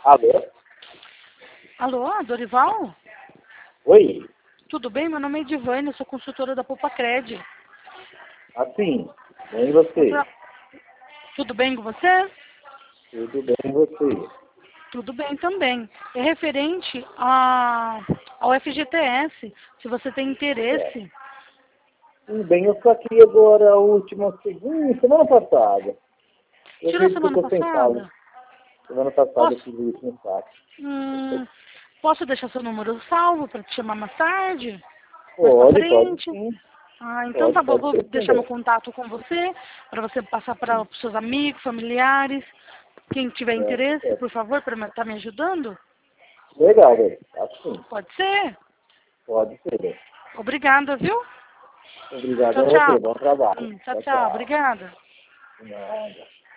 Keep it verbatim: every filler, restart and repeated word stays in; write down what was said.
Alô? Alô, Dorival? Oi? Tudo bem? Meu nome é Edivane, eu sou consultora da Popacred. Assim, bem e você? Outra- Tudo bem com você? Tudo bem e você? Tudo bem também. É referente a, ao F G T S, se você tem interesse. Tudo bem, eu só aqui agora a última segunda, semana passada. Eu Tirou vejo que eu semana tô sem saldo. passada? Semana passada eu Posso, fiz o último saque. hum, posso deixar seu número salvo para te chamar mais tarde? Mais pra Pode, pode frente? sim. Ah, então tá Pode, bom, pode vou ser sim, deixar meu velho. contato com você, para você passar para Sim, os seus amigos, familiares. Quem tiver certo, interesse, certo. por favor, para estar me ajudando? Legal, velho. Assim, Pode ser? pode ser, velho. Obrigada, viu? Obrigado Tchau, a você, tchau. bom trabalho. Hum, tchau, Tchau, tchau. tchau. Obrigada. De nada.